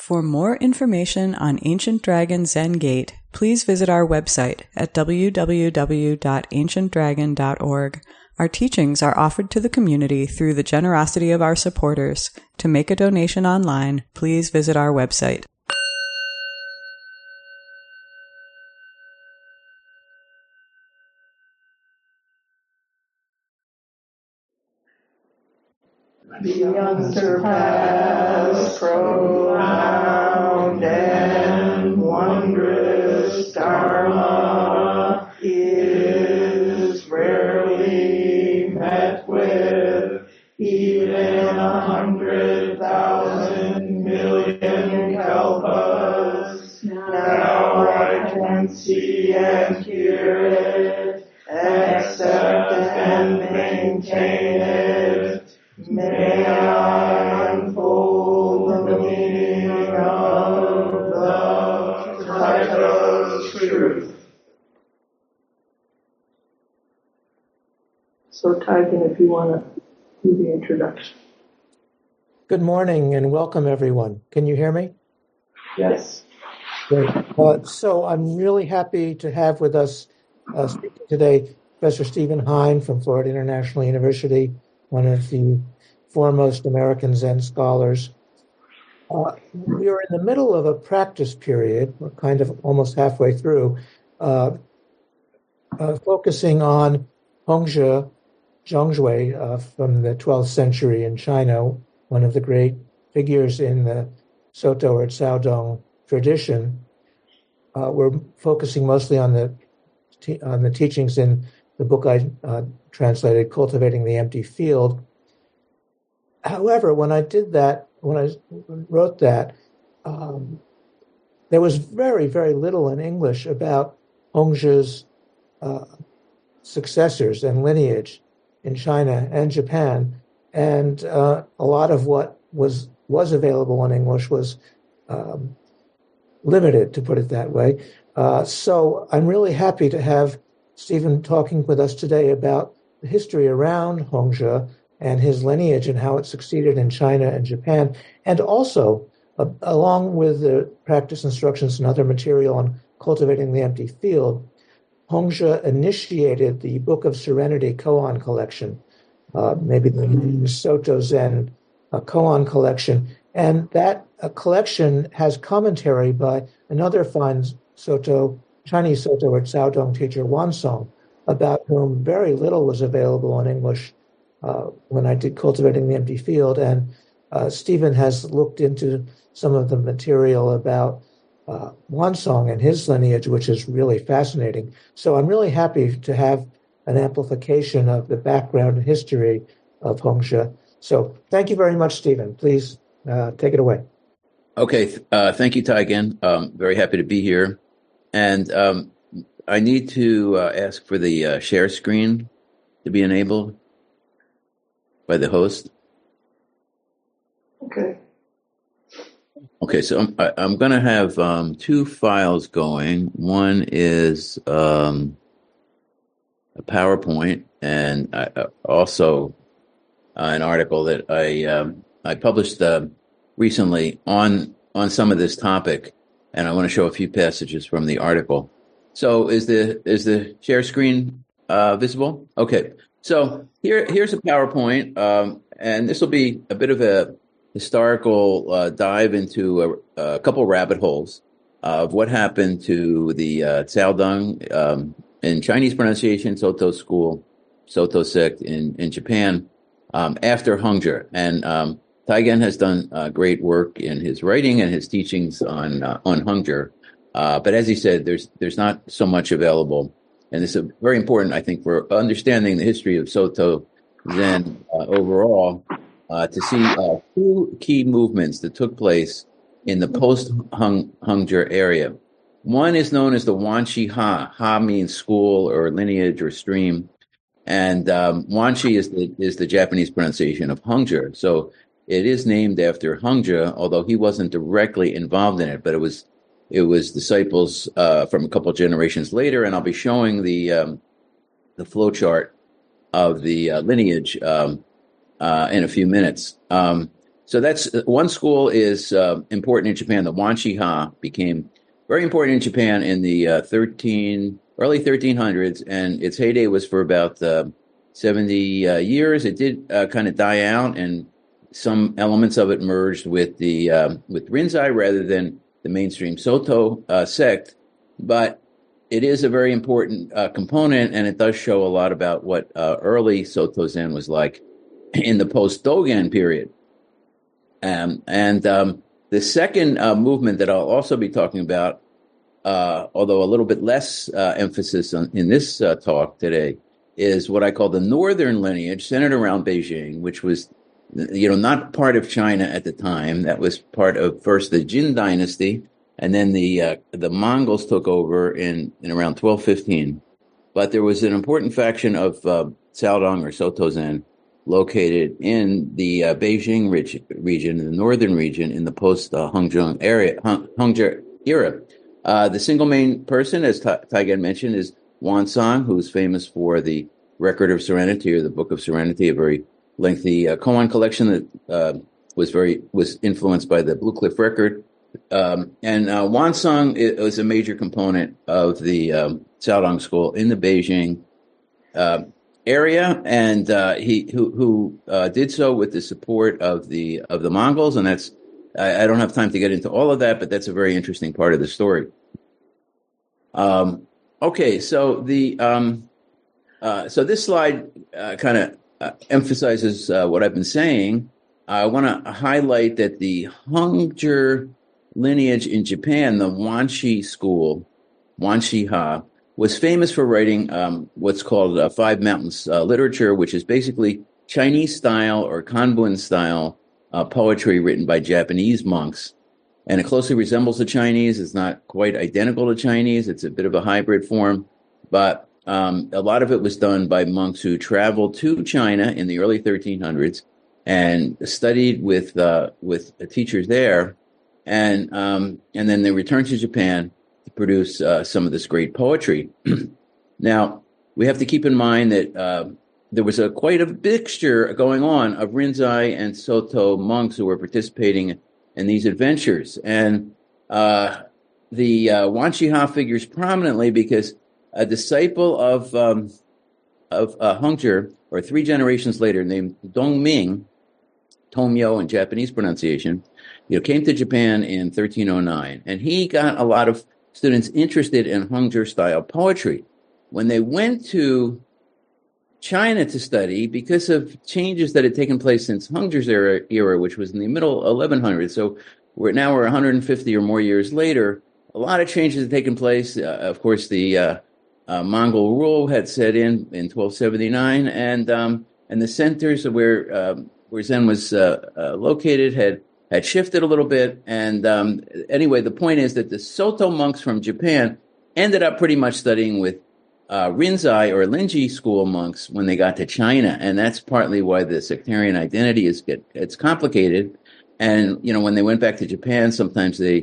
For more information on Ancient Dragon Zen Gate, please visit our website at www.ancientdragon.org. Our teachings are offered to the community through the generosity of our supporters. To make a donation online, please visit our website. The unsurpassed, profound, and wondrous Dharma is rarely met with, even 100,000 million kalpas. Now I can see and hear it, accept and maintain it. May I unfold the meaning of the Tathagata's truth. So, Taigen, if you want to do the introduction. Good morning and welcome, everyone. Can you hear me? Yes. Great. So I'm really happy to have with us speaking today Professor Stephen Hein from Florida International University, one of the foremost American Zen scholars. We are in the middle of a practice period. We're kind of almost halfway through, focusing on Hongzhi Zhongzhui from the 12th century in China, one of the great figures in the Soto or Caodong tradition. We're focusing mostly on the teachings in the book I translated, Cultivating the Empty Field. However, when I wrote that, there was very, very little in English about Hongzhi's successors and lineage in China and Japan, and a lot of what was available in English was limited, to put it that way. So I'm really happy to have Stephen talking with us today about the history around Hongzhi and his lineage and how it succeeded in China and Japan, and also, along with the practice instructions and other material on cultivating the empty field, Hongzhi initiated the Book of Serenity Koan collection, maybe the Soto Zen Koan collection, and that collection has commentary by another fine Chinese Soto or Caodong teacher, Wansong, about whom very little was available in English when I did Cultivating the Empty Field. And Stephen has looked into some of the material about Wansong and his lineage, which is really fascinating. So I'm really happy to have an amplification of the background and history of Hongzhi. So thank you very much, Stephen. Please take it away. Okay. Thank you, Taigen. Very happy to be here. And I need to ask for the share screen to be enabled by the host. Okay, so I'm going to have two files going. One is a PowerPoint, and also an article that I published recently on some of this topic, and I want to show a few passages from the article. So is the share screen visible? Okay. So here's a PowerPoint, and this will be a bit of a historical dive into a couple rabbit holes of what happened to the Caodong in Chinese pronunciation, Soto school, Soto sect in Japan after Hongzhi. And Taigen has done great work in his writing and his teachings on Hongzhi. But as he said, there's not so much available. And this is very important, I think, for understanding the history of Soto Zen overall, to see two key movements that took place in the post-Hongzhi area. One is known as the Wanshi Ha. Ha means school or lineage or stream. And Wanshi is the Japanese pronunciation of Hongzhi. So it is named after Hongzhi, although he wasn't directly involved in it, but it was disciples from a couple generations later, and I'll be showing the flow chart of the lineage in a few minutes. So that's one school is important in Japan. The Wanshiha became very important in Japan in the early 1300s, and its heyday was for about 70 years. It did kind of die out, and some elements of it merged with with Rinzai rather than the mainstream Soto sect. But it is a very important component, and it does show a lot about what early Soto Zen was like in the post-Dogen period. The second movement that I'll also be talking about, although a little bit less emphasis in this talk today, is what I call the northern lineage centered around Beijing, which was, not part of China at the time. That was part of first the Jin dynasty, and then the Mongols took over in around 1215. But there was an important faction of Caodong or Soto Zen located in the Beijing region, the northern region, in the post-Hongzhou era. The single main person, as Taigen mentioned, is Wansong, who's famous for the Record of Serenity or the Book of Serenity, a very lengthy koan collection that was influenced by the Blue Cliff Record. And Wansong was a major component of the Caodong school in the Beijing area, and he did so with the support of the Mongols, and that's I don't have time to get into all of that, but that's a very interesting part of the story. Okay, so so this slide kind of emphasizes what I've been saying. I want to highlight that the Hongzhi lineage in Japan, the Wanshi school, Wanshiha, was famous for writing what's called Five Mountains literature, which is basically Chinese style or Kanbun style poetry written by Japanese monks. And it closely resembles the Chinese. It's not quite identical to Chinese. It's a bit of a hybrid form. But a lot of it was done by monks who traveled to China in the early 1300s and studied with teachers there. And then they returned to Japan to produce some of this great poetry. Now, we have to keep in mind that there was quite a mixture going on of Rinzai and Soto monks who were participating in these adventures. And the Wanshiha figures prominently because a disciple of Hongzhi, or 3 generations later, named Dongming, Tomyo in Japanese pronunciation, came to Japan in 1309, and he got a lot of students interested in Hongzhi style poetry. When they went to China to study, because of changes that had taken place since Hongzhi's era, which was in the middle 1100s, so we're 150 or more years later, a lot of changes had taken place. Of course, the Mongol rule had set in 1279, and the centers where Zen was located had shifted a little bit. And anyway, the point is that the Soto monks from Japan ended up pretty much studying with Rinzai or Linji school monks when they got to China, and that's partly why the sectarian identity it's complicated. And when they went back to Japan, sometimes they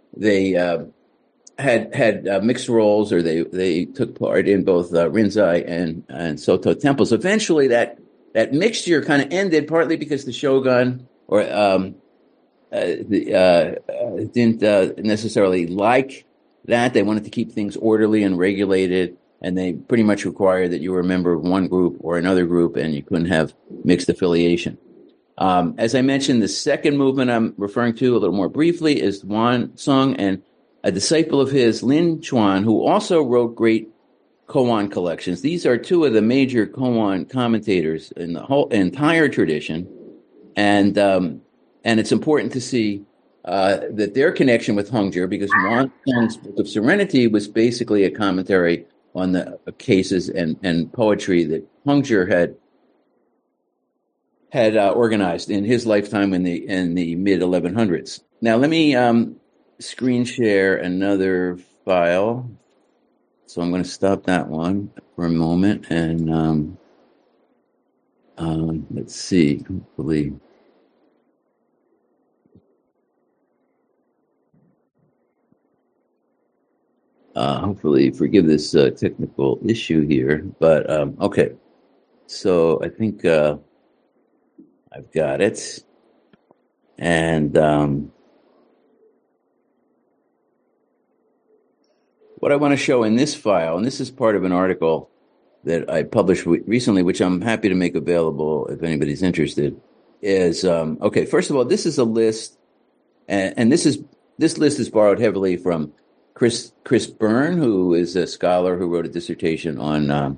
had mixed roles, or they took part in both Rinzai and Soto temples. Eventually, that mixture kind of ended, partly because the shogun didn't necessarily like that. They wanted to keep things orderly and regulated, and they pretty much required that you were a member of one group or another group, and you couldn't have mixed affiliation. As I mentioned, the second movement I'm referring to a little more briefly is Wansong, and a disciple of his, Lin Chuan, who also wrote great koan collections. These are 2 of the major koan commentators in the whole entire tradition, and it's important to see that their connection with Hongzhi, because Wansong's Book of Serenity was basically a commentary on the cases and poetry that Hongzhi had organized in his lifetime in the mid 1100s. Now, let me screen share another file. So I'm going to stop that one for a moment, and let's see. Hopefully forgive this technical issue here, but okay. So I think I've got it. And what I want to show in this file, and this is part of an article that I published recently, which I'm happy to make available if anybody's interested, is, okay, first of all, this is a list, and this list is borrowed heavily from Chris Byrne, who is a scholar who wrote a dissertation on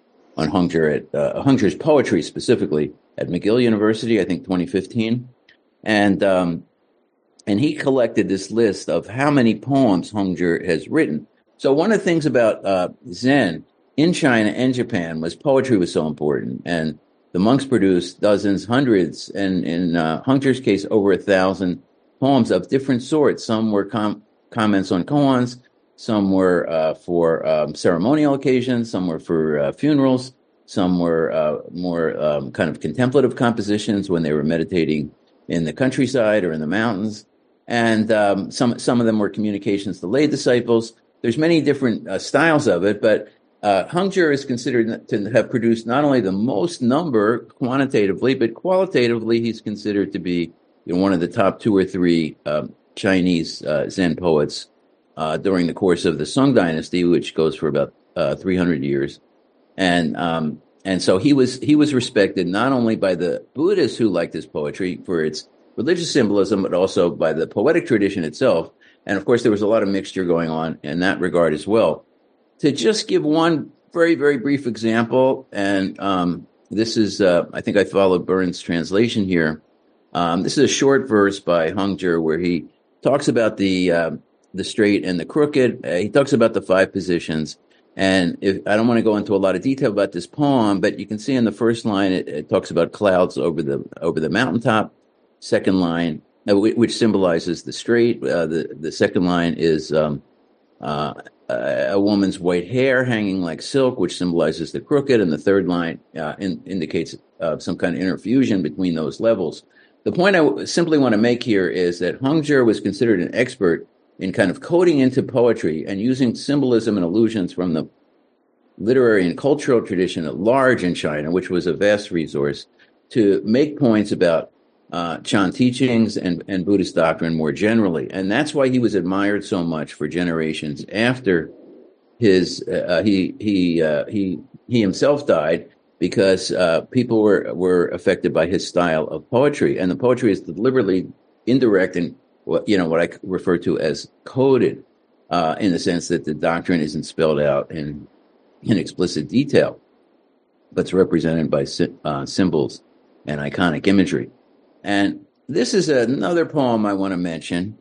Hongzhi's poetry specifically at McGill University, I think 2015, and he collected this list of how many poems Hongzhi has written. So one of the things about Zen in China and Japan was poetry was so important, and the monks produced dozens, hundreds, and in Hongzhi's case, over 1,000 poems of different sorts. Some were comments on koans, some were for ceremonial occasions, some were for funerals, some were more kind of contemplative compositions when they were meditating in the countryside or in the mountains, and some of them were communications to lay disciples. There's many different styles of it, but Hongzhi is considered to have produced not only the most number quantitatively, but qualitatively, he's considered to be one of the top 2 or 3 Chinese Zen poets during the course of the Song Dynasty, which goes for about 300 years, and so he was respected not only by the Buddhists who liked his poetry for its religious symbolism, but also by the poetic tradition itself. And of course, there was a lot of mixture going on in that regard as well. To just give one very, very brief example, and this is, I think I followed Byrne's translation here. This is a short verse by Hongzhi where he talks about the straight and the crooked. He talks about the 5 positions. And I don't want to go into a lot of detail about this poem, but you can see in the first line, it talks about clouds over the mountaintop. Second line, which symbolizes the straight. The second line is a woman's white hair hanging like silk, which symbolizes the crooked. And the third line indicates some kind of interfusion between those levels. The point I simply want to make here is that Hongzhi was considered an expert in kind of coding into poetry and using symbolism and allusions from the literary and cultural tradition at large in China, which was a vast resource, to make points about Chan teachings and Buddhist doctrine more generally. And that's why he was admired so much for generations after his he himself died, because people were affected by his style of poetry. And the poetry is deliberately indirect and what I refer to as coded, in the sense that the doctrine isn't spelled out in explicit detail, but it's represented by symbols and iconic imagery. And this is another poem I want to mention.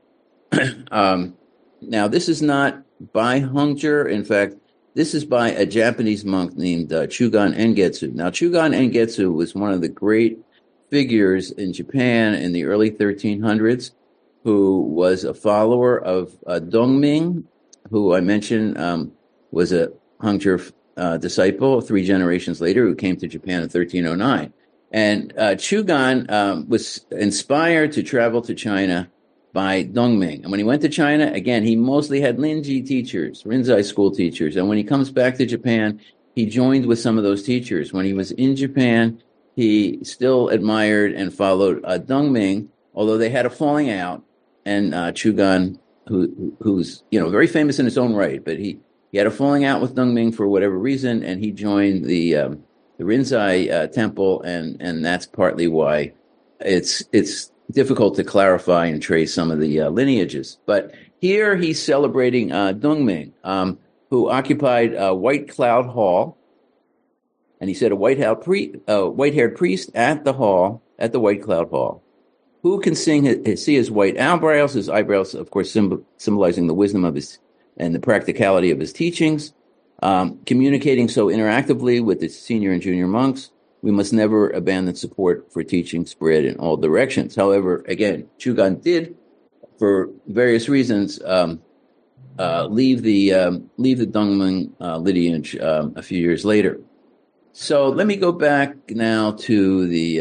Now, this is not by Hongzhi. In fact, this is by a Japanese monk named Chugan Engetsu. Now, Chugan Engetsu was one of the great figures in Japan in the early 1300s, who was a follower of Dongming, who I mentioned was a Hongzhi disciple 3 generations later, who came to Japan in 1309. And Chugan was inspired to travel to China by Dongming. And when he went to China, again, he mostly had Linji teachers, Rinzai school teachers. And when he comes back to Japan, he joined with some of those teachers. When he was in Japan, he still admired and followed Dongming, although they had a falling out. And Chugan, who's very famous in his own right, but he had a falling out with Dongming for whatever reason, and he joined the Rinzai temple, and that's partly why it's difficult to clarify and trace some of the lineages. But here he's celebrating Dongming, who occupied White Cloud Hall, and he said a white-haired priest at the White Cloud Hall, who can see his white eyebrows, of course, symbolizing the wisdom of his and the practicality of his teachings. Communicating so interactively with the senior and junior monks, we must never abandon support for teaching spread in all directions. However, again, Chugan did, for various reasons, leave the Dongming lineage a few years later. So let me go back now to the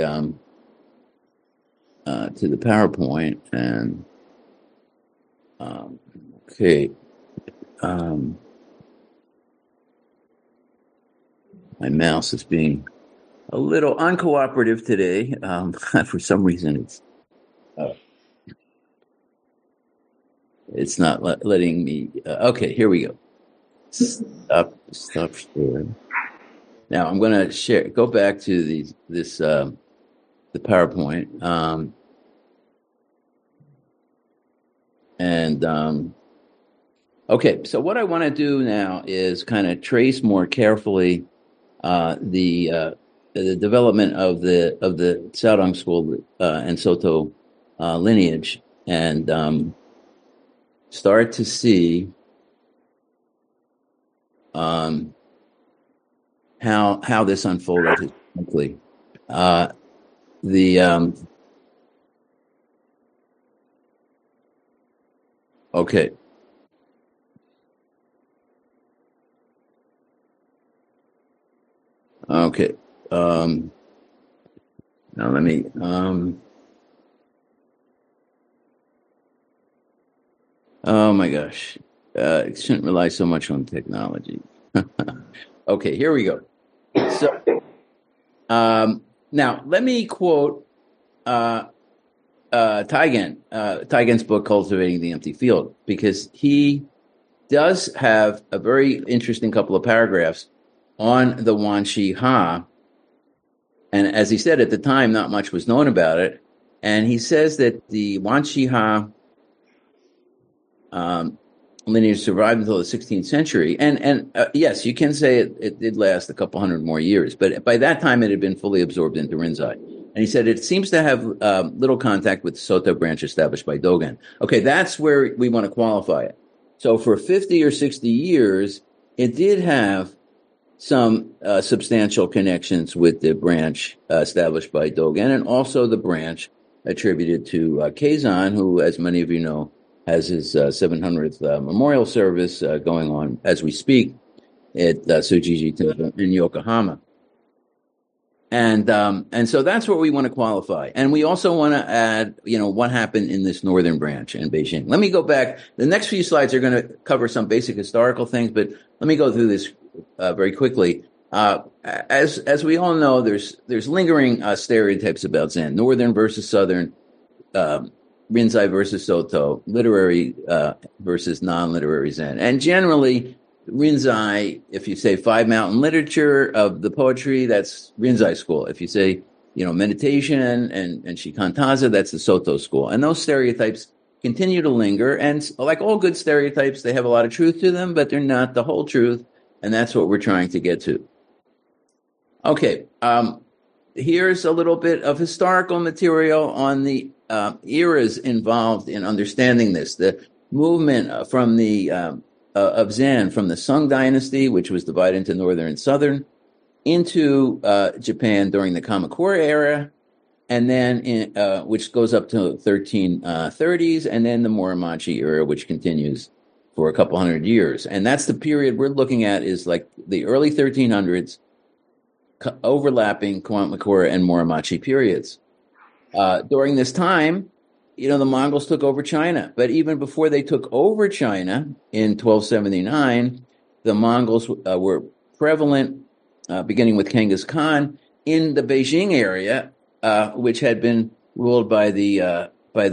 PowerPoint and okay. My mouse is being a little uncooperative today. For some reason, it's It's not letting me. Okay, here we go. Stop sharing. Now I'm going to share. Go back to the PowerPoint, okay. So what I want to do now is kind of trace more carefully the development of the Caodong school and Soto lineage, and start to see how this unfolded historically. Okay. Okay. Now let me. Oh my gosh. Shouldn't rely so much on technology. Okay, here we go. So, now let me quote Taigen's book, Cultivating the Empty Field, because he does have a very interesting couple of paragraphs on the Wan Shi Ha. And as he said at the time, not much was known about it. And he says that the Wan Shi Ha lineage survived until the 16th century. And yes, you can say it did last a couple hundred more years, but by that time it had been fully absorbed into Rinzai. And he said it seems to have little contact with the Soto branch established by Dogen. Okay, that's where we want to qualify it. So for 50 or 60 years, it did have some substantial connections with the branch established by Dogen, and also the branch attributed to Keizan, who, as many of you know, has his 700th memorial service going on as we speak at Sujiji Temple in Yokohama. And so that's what we want to qualify. And we also want to add, what happened in this northern branch in Beijing. Let me go back. The next few slides are going to cover some basic historical things, but let me go through this very quickly. As we all know, there's lingering stereotypes about Zen: northern versus southern, Rinzai versus Soto, literary versus non-literary Zen. And generally, Rinzai, if you say five mountain literature of the poetry, that's Rinzai school. If you say, meditation and Shikantaza, that's the Soto school. And those stereotypes continue to linger. And like all good stereotypes, they have a lot of truth to them, but they're not the whole truth. And that's what we're trying to get to. Okay, here's a little bit of historical material on the eras involved in understanding this. The movement from of Zen from the Sung dynasty, which was divided into northern and southern, into Japan during the Kamakura era, and then which goes up to 1330s, and then the Muromachi era, which continues for a couple hundred years. And that's the period we're looking at, is like the early 1300s, overlapping Kamakura and Muromachi periods. During this time, the Mongols took over China. But even before they took over China in 1279, the Mongols were prevalent, beginning with Genghis Khan, in the Beijing area, which had been ruled by the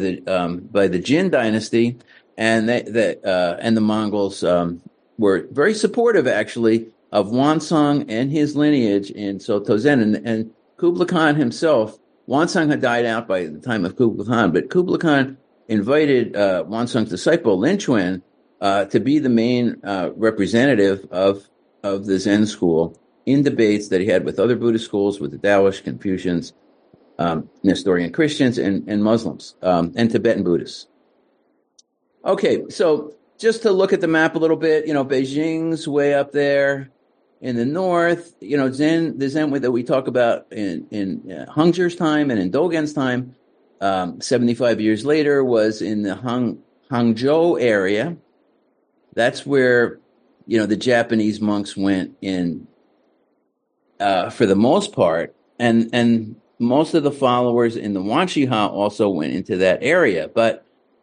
Jin dynasty, and the Mongols were very supportive, actually, of Wansong and his lineage in Soto Zen. And Kublai Khan himself, Wansong had died out by the time of Kublai Khan, but Kublai Khan invited Wansong's disciple, Lin Chuan, to be the main representative of the Zen school in debates that he had with other Buddhist schools, with the Taoists, Confucians, Nestorian Christians, and Muslims, and Tibetan Buddhists. Okay, so just to look at the map a little bit, Beijing's way up there in the north. The Zen that we talk about in Hongzhi's time and in Dogen's time, 75 years later, was in the Hangzhou area. That's where, the Japanese monks went in, for the most part, and most of the followers in the Wan Shi Ha also went into that area. But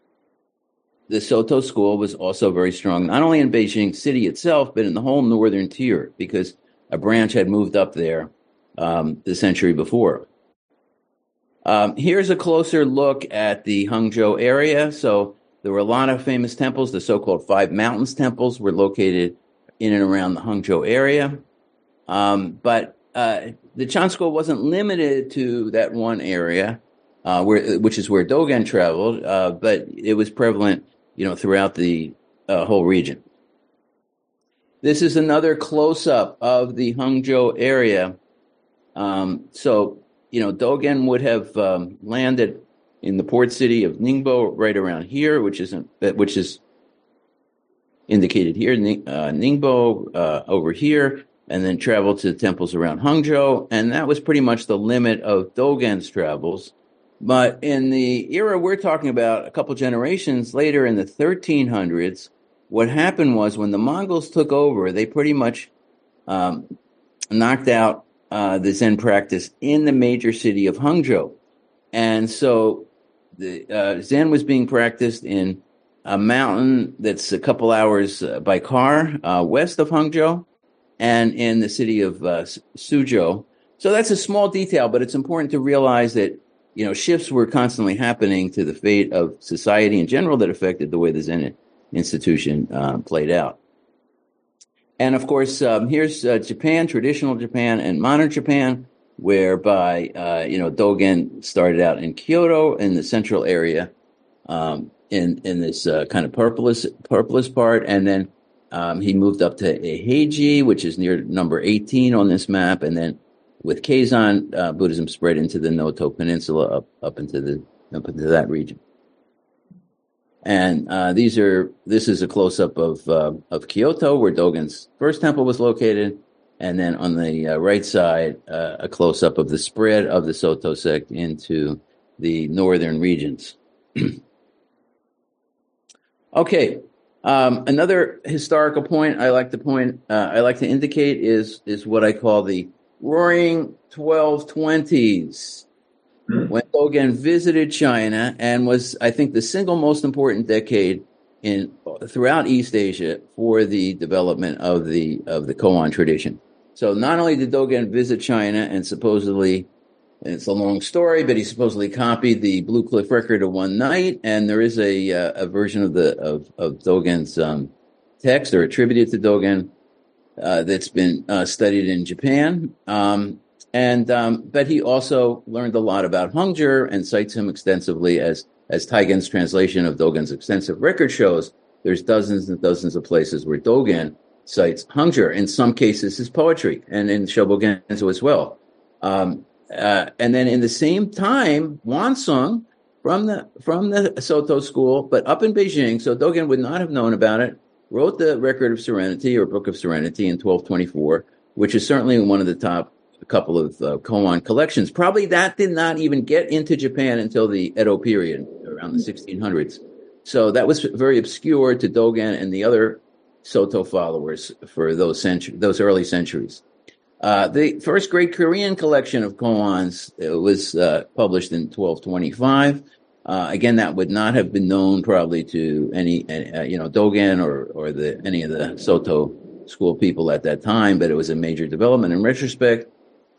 the Soto school was also very strong, not only in Beijing city itself, but in the whole northern tier, because a branch had moved up there the century before. Here's a closer look at the Hangzhou area. So There were a lot of famous temples. The so-called Five Mountains temples were located in and around the Hangzhou area. But the Chan School wasn't limited to that one area, which is where Dogen traveled, but it was prevalent, throughout the whole region. This is another close-up of the Hangzhou area. So, Dogen would have landed in the port city of Ningbo right around here, which is indicated here, Ningbo over here, and then traveled to the temples around Hangzhou, and that was pretty much the limit of Dogen's travels. But in the era we're talking about, a couple generations later in the 1300s, what happened was when the Mongols took over, they pretty much knocked out the Zen practice in the major city of Hangzhou. And so the Zen was being practiced in a mountain that's a couple hours by car west of Hangzhou, and in the city of Suzhou. So that's a small detail, but it's important to realize that, shifts were constantly happening to the fate of society in general that affected the way the Zen institution played out. And of course, here's Japan, traditional Japan and modern Japan, whereby, Dogen started out in Kyoto in the central area, in this kind of purplish part, and then he moved up to Heiji, which is near number 18 on this map, and then with Keizan, Buddhism spread into the Noto Peninsula up into that region. And this is a close up of Kyoto, where Dogen's first temple was located, and then on the right side, a close up of the spread of the Soto sect into the northern regions. Okay. Another historical point I like to indicate is what I call the Roaring 1220s, when Dogen visited China and was, I think, the single most important decade throughout East Asia for the development of the Koan tradition. So not only did Dogen visit China and supposedly, and it's a long story, but he supposedly copied the Blue Cliff Record of one night, and there is a version of Dogen's text, or attributed to Dogen, that's been studied in Japan. But he also learned a lot about Hongzhi and cites him extensively as Taigen's translation of Dogen's extensive record shows. There's dozens and dozens of places where Dogen cites Hongzhi, in some cases his poetry, and in Shobogenzo as well. And then in the same time, Wansong from the Soto school, but up in Beijing, so Dogen would not have known about it, wrote the Record of Serenity, or Book of Serenity, in 1224, which is certainly one of the top couple of koan collections. Probably that did not even get into Japan until the Edo period, around the 1600s. So that was very obscure to Dogen and the other Soto followers for those early centuries. The first great Korean collection of koans was published in 1225. Again, that would not have been known probably to any Dogen or any of the Soto school people at that time, but it was a major development in retrospect.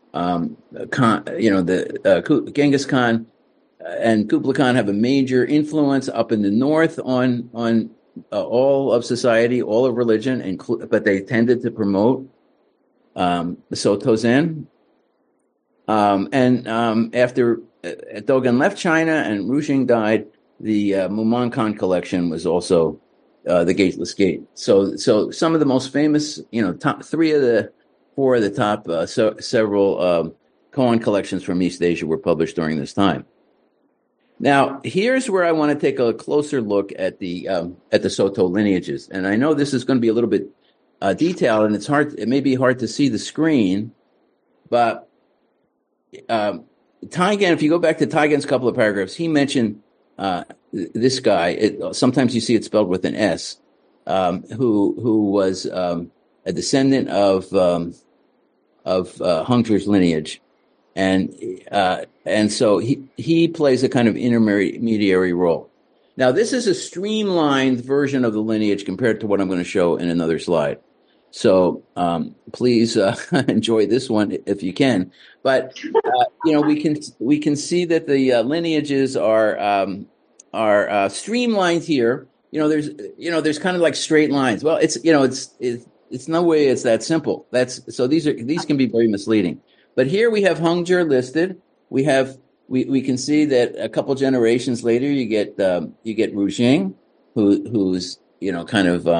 Genghis Khan and Kublai Khan have a major influence up in the north on all of society, all of religion, but they tended to promote Soto Zen. After Dogen left China and Ruxing died, the Mumonkan collection was also the Gateless Gate. So some of the most famous, top 4 of the top several koan collections from East Asia were published during this time. Now, here's where I want to take a closer look at the Soto lineages, and I know this is going to be a little bit detailed, and it may be hard to see the screen, but Taigen, if you go back to Taigen's couple of paragraphs, he mentioned this guy. Sometimes you see it spelled with an S, who was a descendant of Hongzhi's lineage, and so he plays a kind of intermediary role. Now, this is a streamlined version of the lineage compared to what I'm going to show in another slide. So please enjoy this one if you can. But we can see that the lineages are streamlined here. There's kind of like straight lines. Well, it's no way it's that simple. These can be very misleading. But here we have Hongzhi listed. We can see that a couple generations later you get Ru Jing, who's kind of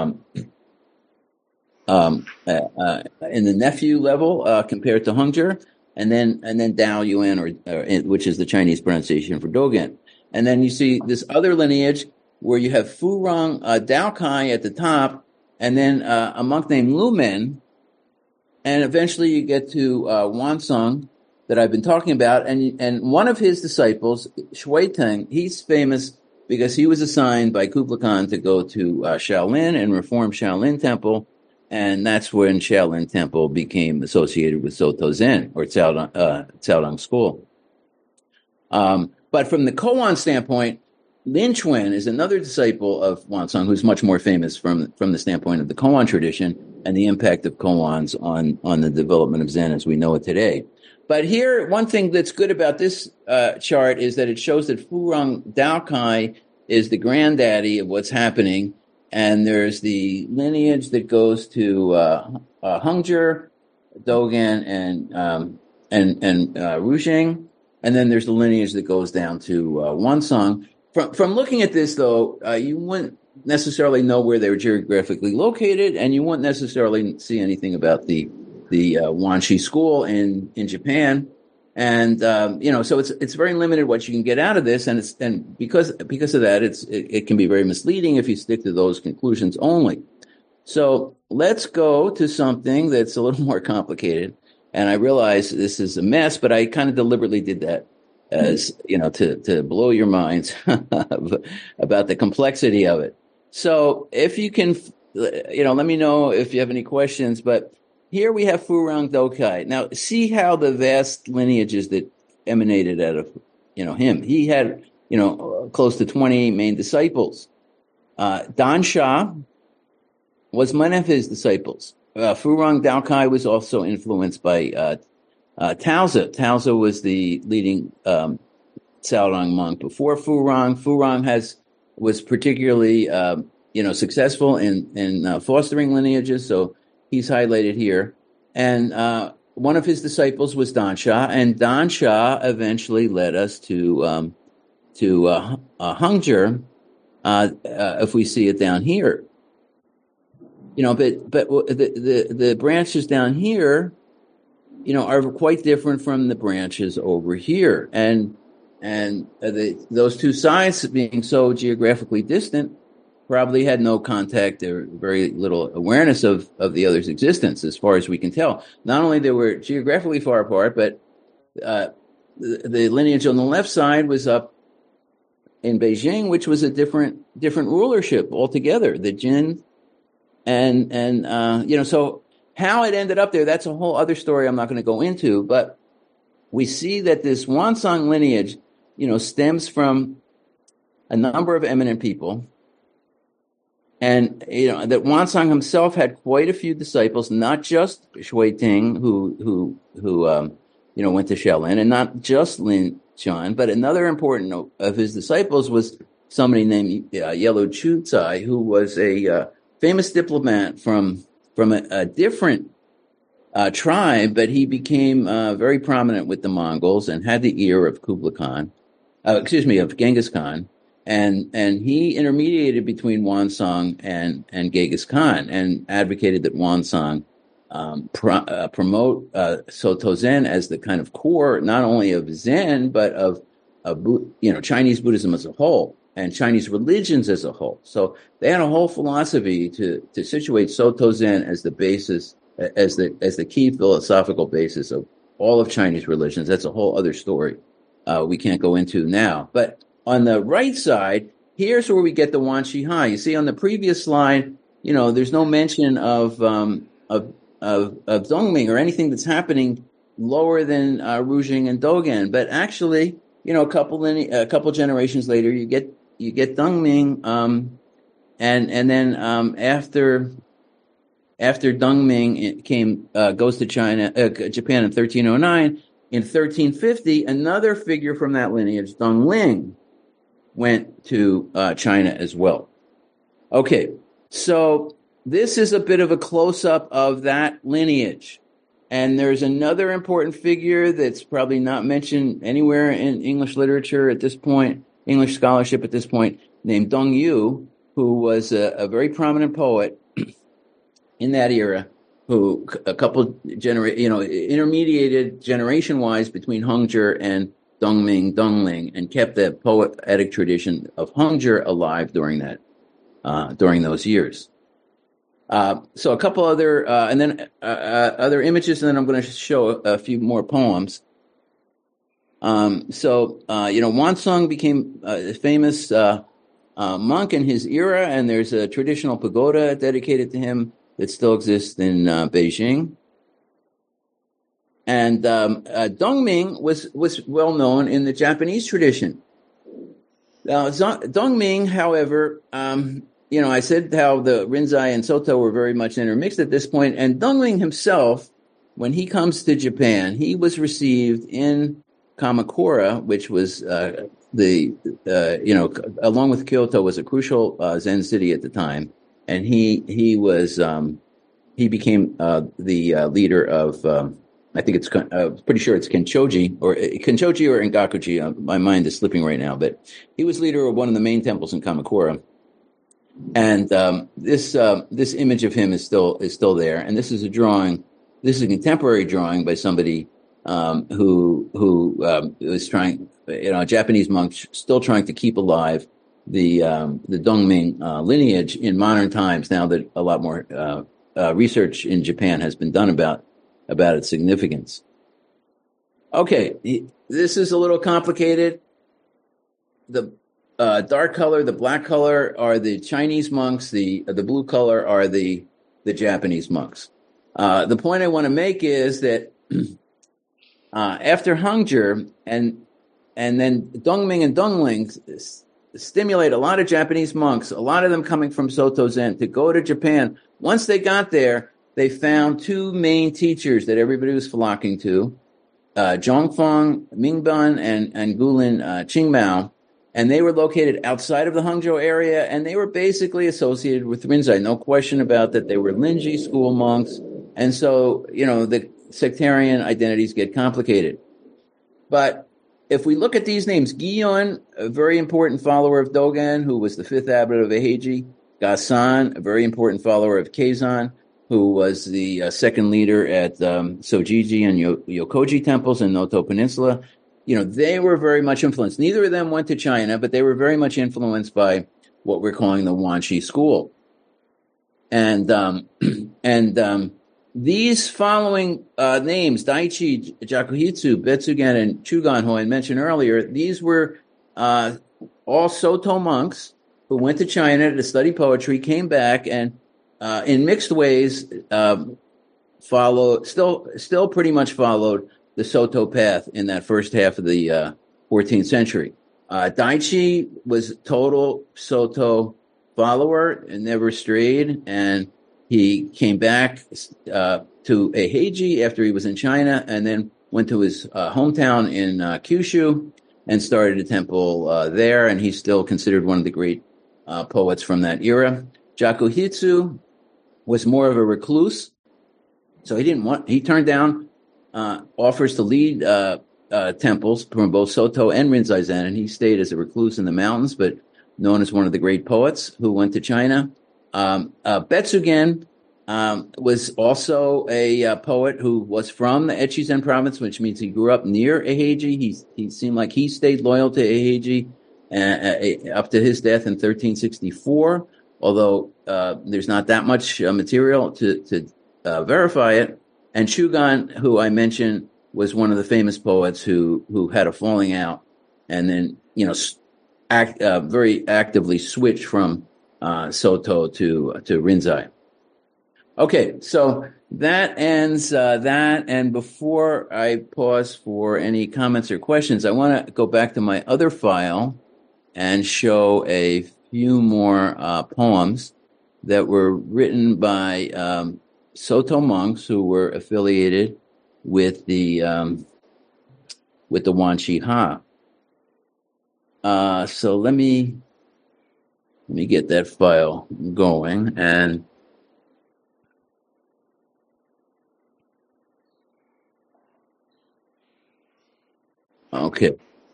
in the nephew level compared to Hongzhi, and then Dao Yuan, which is the Chinese pronunciation for Dogen. And then you see this other lineage where you have Furong Dao Kai at the top, and then a monk named Lu Men, and eventually you get to Wansong that I've been talking about, and one of his disciples, Shui Teng, he's famous because he was assigned by Kublai Khan to go to Shaolin and reform Shaolin Temple, and that's when Shaolin Temple became associated with Soto Zen, or Caodong School. But from the Koan standpoint, Lin Chuan is another disciple of Wansong who's much more famous from the standpoint of the Koan tradition and the impact of Koans on the development of Zen as we know it today. But here, one thing that's good about this chart is that it shows that Furong Dao Kai is the granddaddy of what's happening, and there's the lineage that goes to Hongzhi, Dogen, and Ru Jing, and then there's the lineage that goes down to Wansong. From looking at this, though, you wouldn't necessarily know where they were geographically located, and you wouldn't necessarily see anything about the Wanshi school in Japan, and so it's very limited what you can get out of this, and because of that, it can be very misleading if you stick to those conclusions only. So let's go to something that's a little more complicated, and I realize this is a mess, but I kind of deliberately did that as to blow your minds about the complexity of it. So if you can, let me know if you have any questions, but here we have Furong Dao Kai. Now, see how the vast lineages that emanated out of, him. He had, close to 20 main disciples. Dan Sha was one of his disciples. Furong Dao Kai was also influenced by Taozi. Taozi was the leading Caodong monk before Furong. Furong was particularly, successful in fostering lineages, so he's highlighted here. And one of his disciples was Dan Sha, and Dan Sha eventually led us to Hongzhi, if we see it down here. But the branches down here, are quite different from the branches over here. And those two sides being so geographically distant probably had no contact or very little awareness of the other's existence, as far as we can tell. Not only they were geographically far apart, but the lineage on the left side was up in Beijing, which was a different rulership altogether. The Jin and so how it ended up there, that's a whole other story I'm not going to go into. But we see that this Wansong lineage, stems from a number of eminent people. And, that Wansong himself had quite a few disciples, not just Shui Ting, who went to Shaolin, and not just Lin Chuan, but another important of his disciples was somebody named Yellow Chu Tsai, who was a famous diplomat from a different tribe, but he became very prominent with the Mongols and had the ear of of Genghis Khan. And he intermediated between Wansong and Genghis Khan and advocated that Wansong promote Soto Zen as the kind of core, not only of Zen, but of Chinese Buddhism as a whole and Chinese religions as a whole. So they had a whole philosophy to situate Soto Zen as the basis, as the key philosophical basis of all of Chinese religions. That's a whole other story we can't go into now. But on the right side, here's where we get the Wanshi High. You see on the previous slide, there's no mention of Dongming or anything that's happening lower than Ru Jing and Dogen. But actually, a couple generations later, you get Dongming, and then after Dongming goes to Japan in 1309. In 1350, another figure from that lineage, Dongling, went to China as well. Okay, so this is a bit of a close-up of that lineage. And there's another important figure that's probably not mentioned anywhere in English literature at this point, English scholarship at this point, named Dong Yu, who was a very prominent poet in that era, who a couple intermediated generation-wise between Hongzhi and Dongming, Dongling, and kept the poetic tradition of Hongzhi alive during those years. So a couple other, and then other images, and then I'm going to show a few more poems. Wan Sung became a famous monk in his era, and there's a traditional pagoda dedicated to him that still exists in Beijing. And Dongming was well known in the Japanese tradition. Now, Dongming, however, I said how the Rinzai and Soto were very much intermixed at this point, and Dongming himself, when he comes to Japan, he was received in Kamakura, which was along with Kyoto, was a crucial Zen city at the time, and he became the leader of. I think it's pretty sure it's Kenchoji or Engakuji. My mind is slipping right now, but he was leader of one of the main temples in Kamakura. And this image of him is still there, and this is a drawing. This is a contemporary drawing by somebody who was trying, a Japanese monk still trying to keep alive the Dongming lineage in modern times. Now that a lot more research in Japan has been done about its significance. Okay, this is a little complicated. The dark color, the black color are the Chinese monks. The blue color are the Japanese monks. The point I want to make is that after Hongzhi and then Dongming and Dongling stimulate a lot of Japanese monks, a lot of them coming from Soto Zen, to go to Japan. Once they got there, they found two main teachers that everybody was flocking to, Zhongfeng Mingban and Gulin Qingmao. And they were located outside of the Hangzhou area, and they were basically associated with Rinzai. No question about that. They were Linji school monks. And so, the sectarian identities get complicated. But if we look at these names, Guiyun, a very important follower of Dogen, who was the fifth abbot of Eheiji, Gasan, a very important follower of Keizan, who was the second leader at Sojiji and Yokoji temples in Noto Peninsula, they were very much influenced. Neither of them went to China, but they were very much influenced by what we're calling the Wanshi school. And these following names, Daichi, Jakuhitsu, Betsugen, and Chugan, who I mentioned earlier, these were all Soto monks who went to China to study poetry, came back, and in mixed ways still pretty much followed the Soto path in that first half of the 14th century. Daichi was a total Soto follower and never strayed, and he came back to Eheiji after he was in China, and then went to his hometown in Kyushu and started a temple there, and he's still considered one of the great poets from that era. Jakuhitsu was more of a recluse, so he turned down offers to lead temples from both Soto and Rinzai Zen, and he stayed as a recluse in the mountains, but known as one of the great poets who went to China. Betsugen was also a poet who was from the Echizen province, which means he grew up near Eheiji. He seemed like he stayed loyal to Eheiji up to his death in 1364, although there's not that much material to verify it. And Chugan, who I mentioned, was one of the famous poets who had a falling out and then, very actively switched from Soto to Rinzai. Okay, so that ends that. And before I pause for any comments or questions, I want to go back to my other file and show a few more poems that were written by Soto monks who were affiliated with the Wanshi Ha. So let me get that file going. And okay.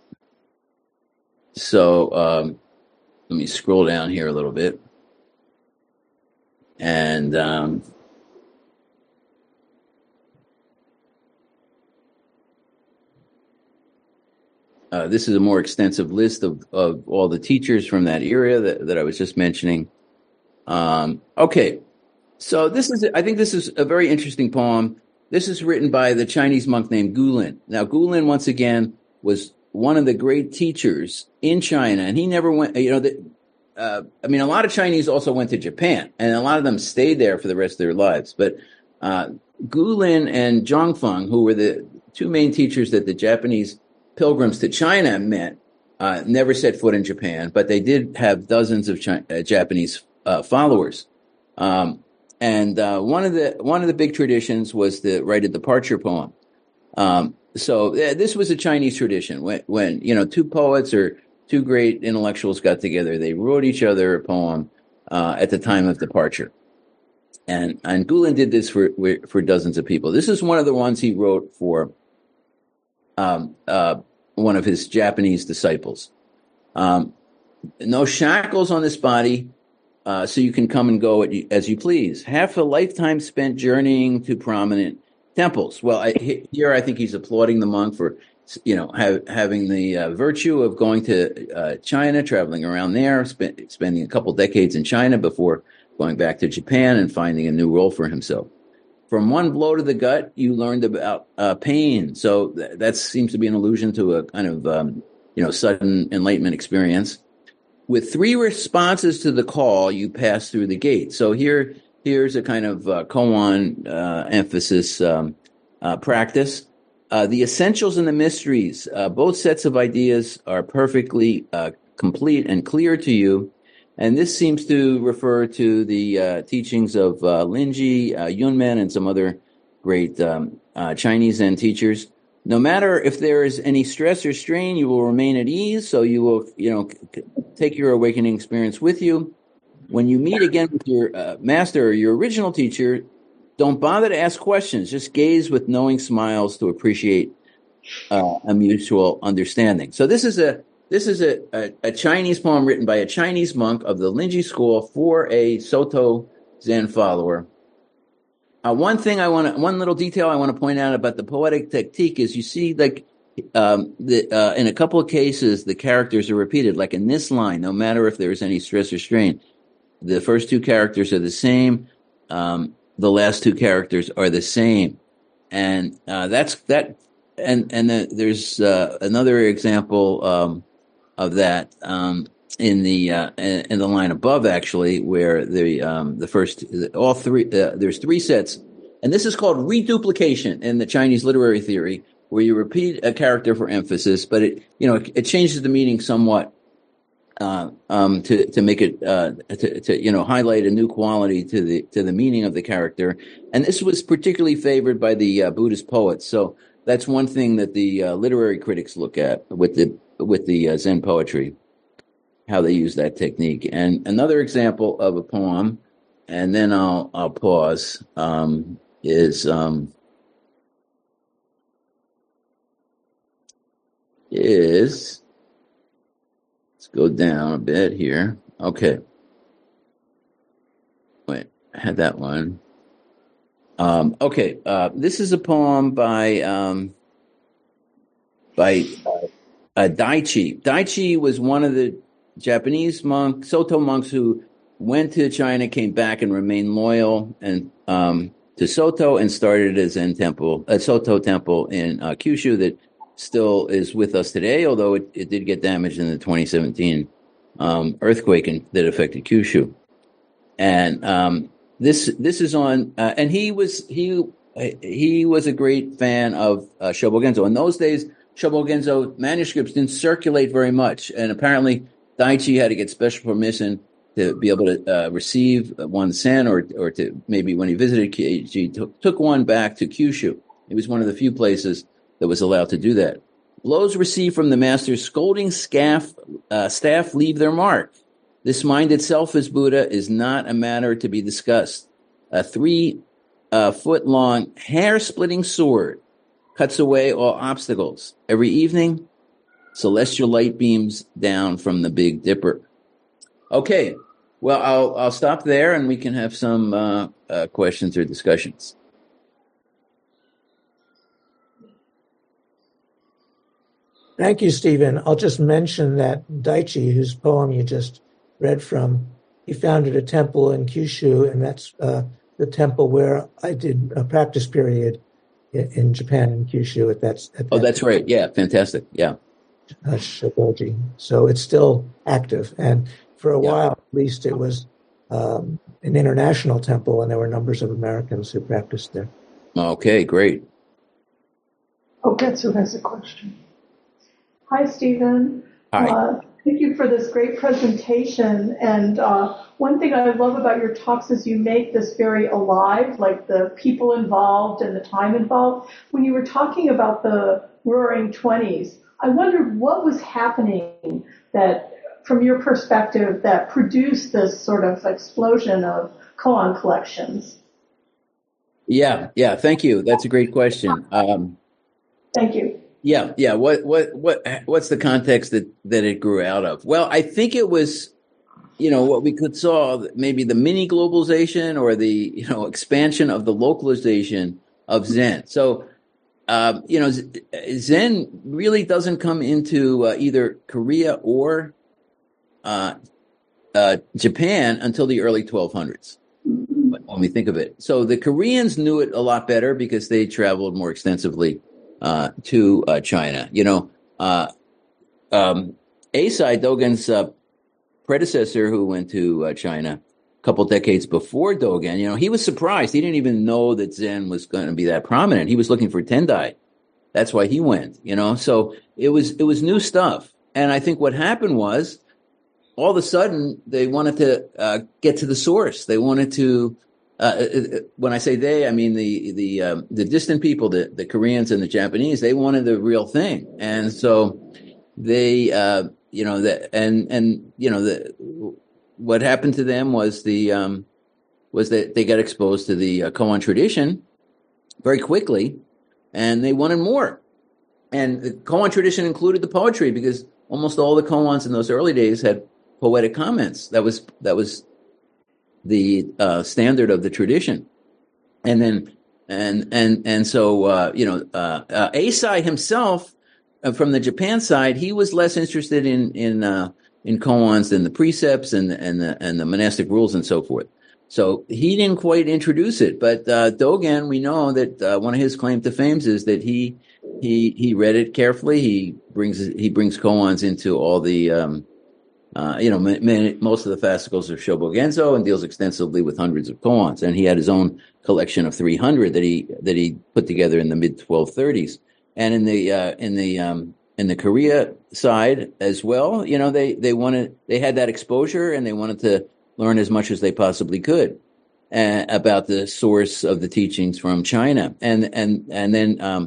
So let me scroll down here a little bit. And this is a more extensive list of all the teachers from that era that I was just mentioning. Okay. So I think this is a very interesting poem. This is written by the Chinese monk named Gu Lin. Now, Gu Lin, once again, was one of the great teachers in China, and he never went, a lot of Chinese also went to Japan, and a lot of them stayed there for the rest of their lives. But Gu Lin and Zhang Feng, who were the two main teachers that the Japanese pilgrims to China met, never set foot in Japan, but they did have dozens of Japanese followers. And one of the big traditions was to write a departure poem. So this was a Chinese tradition. When two poets or two great intellectuals got together, they wrote each other a poem at the time of departure. And Gu Lin did this for dozens of people. This is one of the ones he wrote for one of his Japanese disciples. No shackles on this body, so you can come and go as you please. Half a lifetime spent journeying to prominent temples. Well, here I think he's applauding the monk for, having the virtue of going to China, traveling around there, spending a couple decades in China before going back to Japan and finding a new role for himself. From one blow to the gut, you learned about pain. So that seems to be an allusion to a kind of, sudden enlightenment experience. With 3 responses to the call, you pass through the gate. So here's a kind of koan emphasis practice. The essentials and the mysteries, both sets of ideas are perfectly complete and clear to you. And this seems to refer to the teachings of Linji, Yunmen, and some other great Chinese Zen teachers. No matter if there is any stress or strain, you will remain at ease. So you will, take your awakening experience with you. When you meet again with your master or your original teacher, don't bother to ask questions. Just gaze with knowing smiles to appreciate a mutual understanding. So this is a Chinese poem written by a Chinese monk of the Linji school for a Soto Zen follower. One little detail I want to point out about the poetic technique is you see, like, in a couple of cases, the characters are repeated. Like in this line, no matter if there's any stress or strain, the first 2 characters are the same. The last 2 characters are the same, and that's that. And there's another example of that in the line above, actually, where the first all 3 there's 3 sets, and this is called reduplication in the Chinese literary theory, where you repeat a character for emphasis, but it changes the meaning somewhat to make it to highlight a new quality to the meaning of the character. And this was particularly favored by the Buddhist poets. So that's one thing that the literary critics look at with the Zen poetry, how they use that technique. And another example of a poem, and then I'll pause, is let's go down a bit here. Okay. Wait, I had that one. Okay. This is a poem by Daichi. Daichi was one of the Japanese Soto monks who went to China, came back, and remained loyal and to Soto, and started a Soto temple in Kyushu that still is with us today, although it did get damaged in the 2017 earthquake that affected Kyushu. And this is on, and he was a great fan of Shobogenzo. In those days, Shobogenzo manuscripts didn't circulate very much, and apparently Daichi had to get special permission to be able to receive one sen, or to maybe when he visited Keiji, took one back to Kyushu. It was one of the few places that was allowed to do that. Blows received from the master's scolding staff leave their mark. This mind itself as Buddha is not a matter to be discussed. A 3-foot-long, hair-splitting sword cuts away all obstacles. Every evening, celestial light beams down from the Big Dipper. Okay, well, I'll stop there, and we can have some questions or discussions. Thank you, Stephen. I'll just mention that Daichi, whose poem you just read from, he founded a temple in Kyushu, and that's the temple where I did a practice period in Japan, in Kyushu. That's right. Yeah, fantastic. Yeah. Shogoji. So it's still active. And for a while, at least, it was an international temple, and there were numbers of Americans who practiced there. Okay, great. Oketsu has a question. Hi, Stephen. Hi. Thank you for this great presentation. And one thing I love about your talks is you make this very alive, like the people involved and the time involved. When you were talking about the Roaring Twenties, I wondered what was happening that, from your perspective, that produced this sort of explosion of koan collections. Yeah. Thank you. That's a great question. Thank you. Yeah. What's the context that it grew out of? Well, I think it was, what we could saw, maybe the mini globalization or the, expansion of the localization of Zen. So, Zen really doesn't come into either Korea or Japan until the early 1200s. When we think of it. So the Koreans knew it a lot better because they traveled more extensively to China. Eisai, Dogen's predecessor, who went to China a couple decades before Dogen, he was surprised. He didn't even know that Zen was going to be that prominent. He was looking for Tendai. That's why he went, So it was new stuff. And I think what happened was, all of a sudden, they wanted to get to the source. They wanted to. When I say they, I mean the distant people, the Koreans and the Japanese. They wanted the real thing, and so they, what happened to them was that they got exposed to the koan tradition very quickly, and they wanted more. And the koan tradition included the poetry because almost all the koans in those early days had poetic comments. That was the standard of the tradition, and then so Eisai himself, from the Japan side, he was less interested in koans than the precepts and the monastic rules and so forth. So he didn't quite introduce it. But Dogen, we know that one of his claim to fame is that he read it carefully. He brings koans into all the most of the fascicles of Shobogenzo, and deals extensively with hundreds of koans. And he had his own collection of 300 that he put together in the mid 1230s. And in the Korea side as well, they had that exposure, and they wanted to learn as much as they possibly could about the source of the teachings from China. And then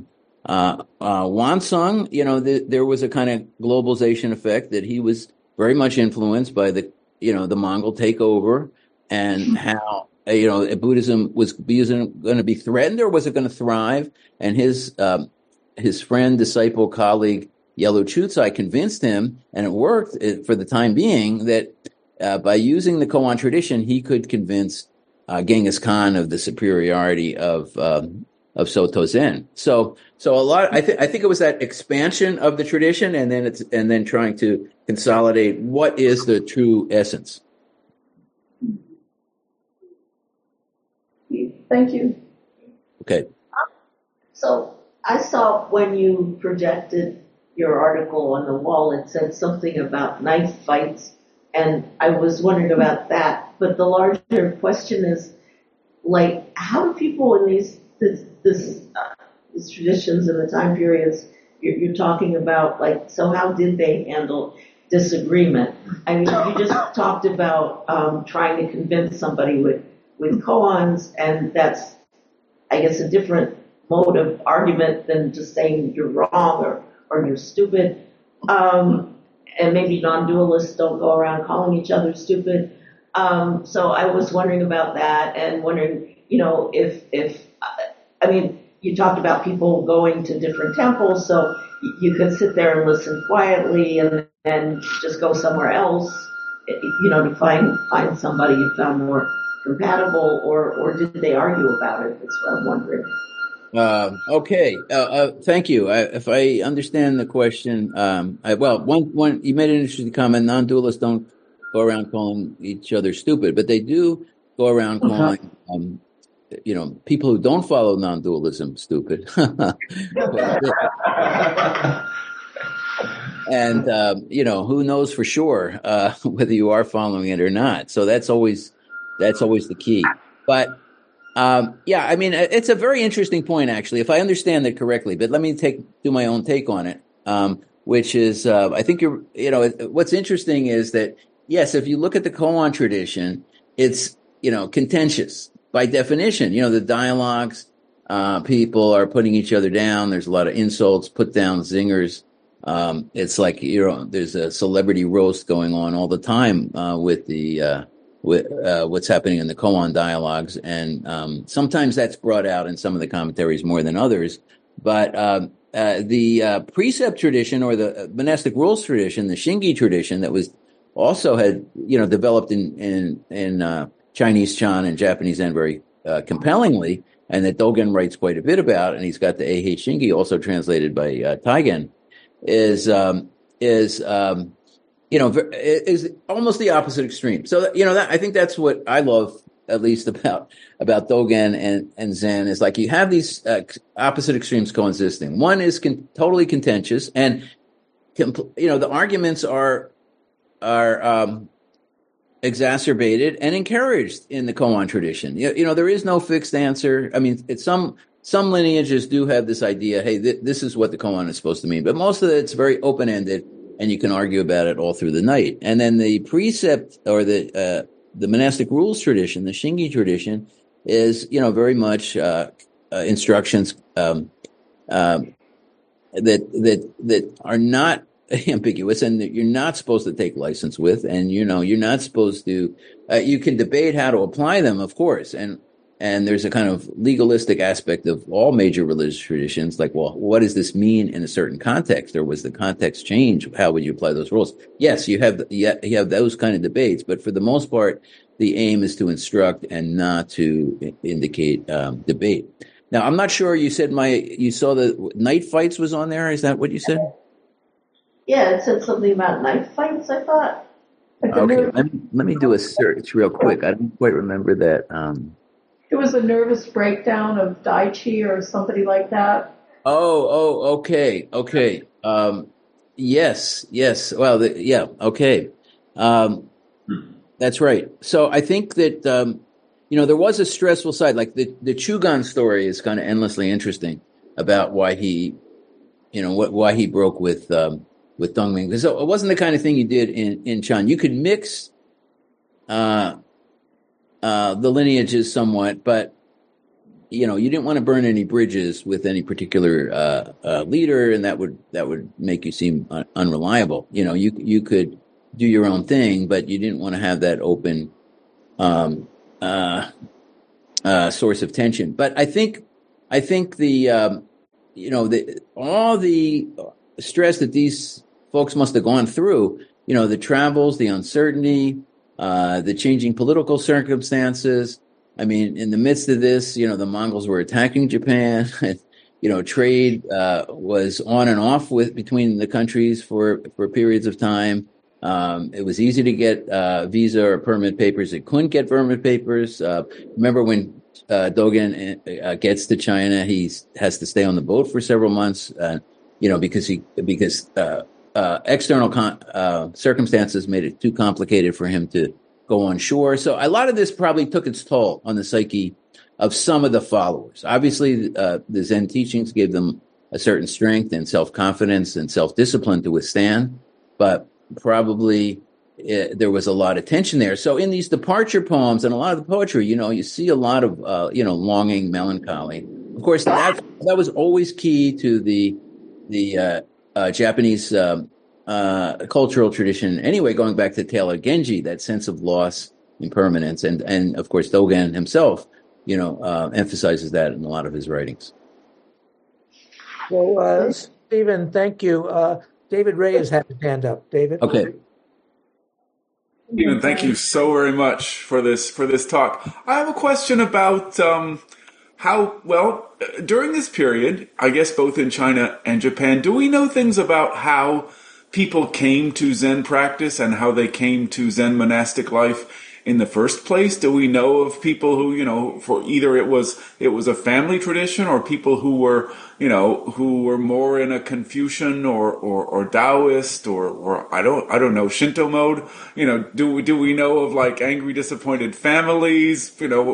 Wansung, there was a kind of globalization effect that he was very much influenced by the Mongol takeover, and how Buddhism was going to be threatened, or was it going to thrive? And his friend, disciple, colleague Yellow Chutsai convinced him, and it worked for the time being, that by using the koan tradition, he could convince Genghis Khan of the superiority of Soto Zen. So a lot. I think it was that expansion of the tradition, and then trying to consolidate what is the true essence. Thank you. Okay. So I saw when you projected your article on the wall, it said something about knife fights, and I was wondering about that. But the larger question is, how do people in these traditions and the time periods you're talking about, so how did they handle disagreement? I mean, you just talked about trying to convince somebody with koans, and that's, I guess, a different mode of argument than just saying you're wrong or you're stupid. And maybe non-dualists don't go around calling each other stupid. So I was wondering about that and wondering, if I mean, you talked about people going to different temples, so you could sit there and listen quietly and then just go somewhere else, to find somebody you found more compatible, or did they argue about it? That's what I'm wondering. Okay. Thank you. If I understand the question, one, you made an interesting comment. Non-dualists don't go around calling each other stupid, but they do go around calling, people who don't follow non-dualism stupid. And, who knows for sure, whether you are following it or not. So that's always the key. But, it's a very interesting point, actually, if I understand it correctly. But let me do my own take on it, which is, I think what's interesting is that, yes, if you look at the koan tradition, it's, contentious by definition. The dialogues, people are putting each other down. There's a lot of insults, put down, zingers. It's like, there's a celebrity roast going on all the time, with what's happening in the koan dialogues. And, sometimes that's brought out in some of the commentaries more than others. But, the precept tradition or the monastic rules tradition, the Shingi tradition that was also had, developed in Chinese Chan and Japanese Zen very, compellingly, and that Dogen writes quite a bit about, and he's got the Eihei Shingi also translated by, Taigen, is almost the opposite extreme. So, I think that's what I love, at least about Dogen and Zen, is like you have these opposite extremes coexisting. One is totally contentious, and, the arguments are exacerbated and encouraged in the koan tradition. There is no fixed answer. I mean, some lineages do have this idea, hey, this is what the koan is supposed to mean, but most of it's very open-ended, and you can argue about it all through the night. And then the precept or the monastic rules tradition, the Shingi tradition, is very much instructions that are not ambiguous, and that you're not supposed to take license with, and you're not supposed to. You can debate how to apply them, of course, and there's a kind of legalistic aspect of all major religious traditions, like, well, what does this mean in a certain context, or was the context change? How would you apply those rules? Yes, you have those kind of debates, but for the most part, the aim is to instruct and not to indicate debate. Now, I'm not sure. You said you saw the night fights was on there. Is that what you said? Yeah, it said something about knife fights, I thought. Okay, let me do a search real quick. I don't quite remember that. It was a nervous breakdown of Daichi or somebody like that. Okay. Yes. Well, okay. That's right. So I think that, there was a stressful side. Like the Chugan story is kind of endlessly interesting about why he broke with Dongming, because it wasn't the kind of thing you did in Chan. You could mix the lineages somewhat, but you didn't want to burn any bridges with any particular leader, and that would make you seem unreliable. You could do your own thing, but you didn't want to have that open source of tension. But I think the all the stress that these folks must have gone through, the travels, the uncertainty, the changing political circumstances. I mean, in the midst of this, the Mongols were attacking Japan. Trade was on and off between the countries for periods of time. It was easy to get visa or permit papers. It couldn't get permit papers. Remember when Dogen gets to China, he has to stay on the boat for several months, because external circumstances made it too complicated for him to go on shore. So a lot of this probably took its toll on the psyche of some of the followers. Obviously, the Zen teachings gave them a certain strength and self-confidence and self-discipline to withstand, but probably there was a lot of tension there. So in these departure poems and a lot of the poetry, you see a lot of, longing, melancholy. Of course, that was always key to the Japanese cultural tradition. Anyway, going back to Taylor Genji, that sense of loss, impermanence, and of course Dogen himself, emphasizes that in a lot of his writings. Well, Stephen, thank you. David Ray has had his hand up. David. Okay. Stephen, thank you so very much for this talk. I have a question about during this period, I guess both in China and Japan, do we know things about how people came to Zen practice and how they came to Zen monastic life in the first place? Do we know of people who, for either it was a family tradition or people who were more in a Confucian or Taoist or I don't know, Shinto mode? Do we know of like angry, disappointed families,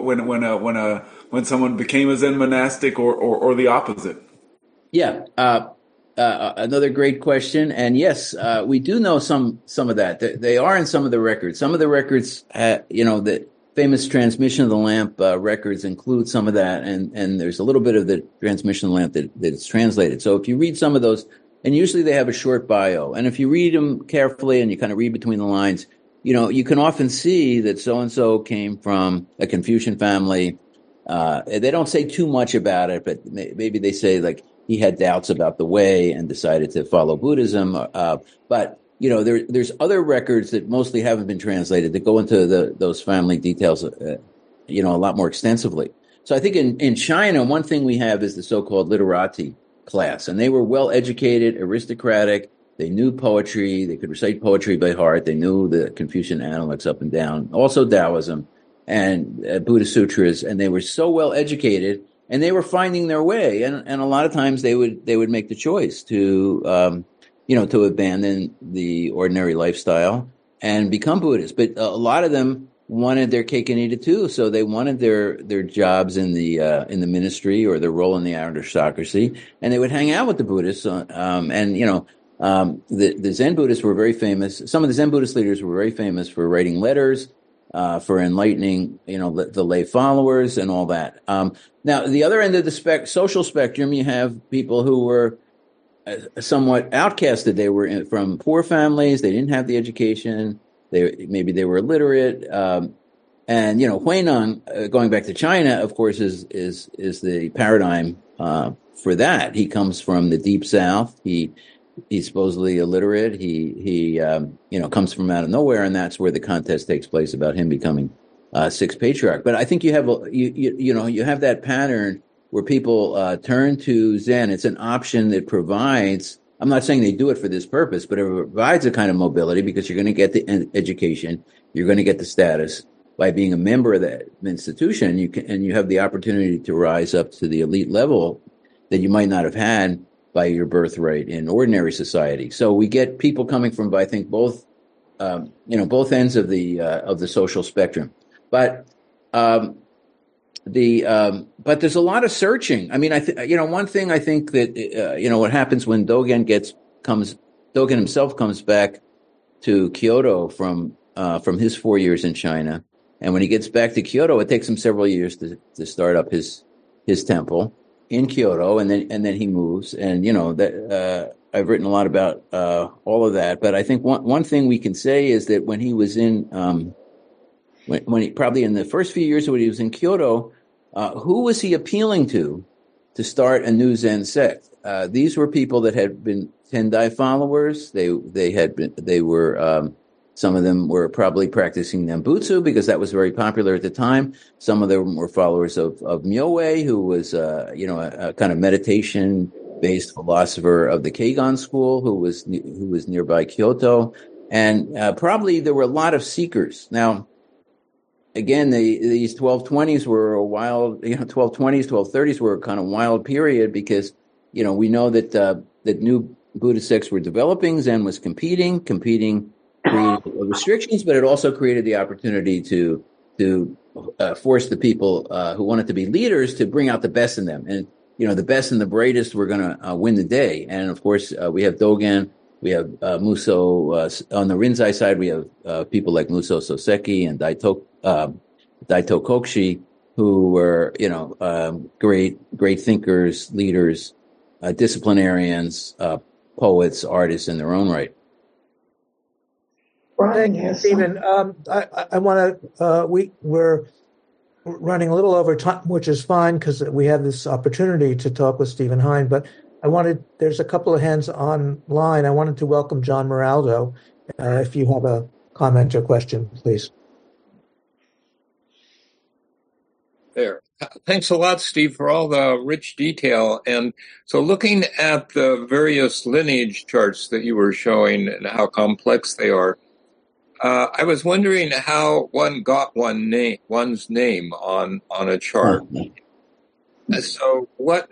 when someone became a Zen monastic or the opposite? Yeah. Another great question. And yes, we do know some of that. They are in some of the records. Some of the records, the famous Transmission of the Lamp records include some of that. And there's a little bit of the Transmission of the Lamp that's translated. So if you read some of those, and usually they have a short bio. And if you read them carefully and you kind of read between the lines, you can often see that so-and-so came from a Confucian family. They don't say too much about it, but maybe they say like, he had doubts about the way and decided to follow Buddhism. But there's other records that mostly haven't been translated that go into those family details, a lot more extensively. So I think in China, one thing we have is the so-called literati class, and they were well educated, aristocratic. They knew poetry. They could recite poetry by heart. They knew the Confucian Analects up and down, also Taoism and Buddhist sutras, and they were so well educated. And they were finding their way, and a lot of times they would make the choice to abandon the ordinary lifestyle and become Buddhists. But a lot of them wanted their cake and eat it too, so they wanted their jobs in the ministry or their role in the aristocracy, and they would hang out with the Buddhists. The Zen Buddhists were very famous. Some of the Zen Buddhist leaders were very famous for writing letters. For enlightening, the lay followers and all that. Now, the other end of the social spectrum, you have people who were somewhat outcasted. They were from poor families. They didn't have the education. Maybe they were illiterate. And Huineng, going back to China, of course, is the paradigm for that. He comes from the deep South. He's supposedly illiterate. He comes from out of nowhere, and that's where the contest takes place about him becoming sixth patriarch. But I think you have that pattern where people turn to Zen. It's an option that provides. I'm not saying they do it for this purpose, but it provides a kind of mobility because you're going to get the education, you're going to get the status by being a member of that institution. You have the opportunity to rise up to the elite level that you might not have had by your birthright in ordinary society. So we get people coming from, I think, both ends of the social spectrum. But there's a lot of searching. I mean, one thing I think that what happens when Dogen himself comes back to Kyoto from his 4 years in China, and when he gets back to Kyoto, it takes him several years to start up his temple in Kyoto, and then he moves, and that I've written a lot about all of that. But I think one thing we can say is that when he was in when he probably in the first few years when he was in Kyoto, who was he appealing to start a new Zen sect? These were people that had been Tendai followers. They were some of them were probably practicing Nembutsu because that was very popular at the time. Some of them were followers of Myoe, who was, a kind of meditation-based philosopher of the Keigon school, who was nearby Kyoto. And probably there were a lot of seekers. Now, again, these 1220s were a wild, 1220s, 1230s were a kind of wild period because, we know that new Buddhist sects were developing. Zen was competing created restrictions, but it also created the opportunity to force the people who wanted to be leaders to bring out the best in them. And, the best and the brightest were going to win the day. And of course, we have Dogen, we have Muso, on the Rinzai side, we have people like Muso Soseki and Daito Kokshi, who were, great thinkers, leaders, disciplinarians, poets, artists in their own right. Thank you, Stephen. I want to. We're running a little over time, which is fine because we have this opportunity to talk with Stephen Hine. But there's a couple of hands online. I wanted to welcome John Moraldo. If you have a comment or question, please. There. Thanks a lot, Steve, for all the rich detail. And so looking at the various lineage charts that you were showing and how complex they are, I was wondering how one got one's name on a chart. So what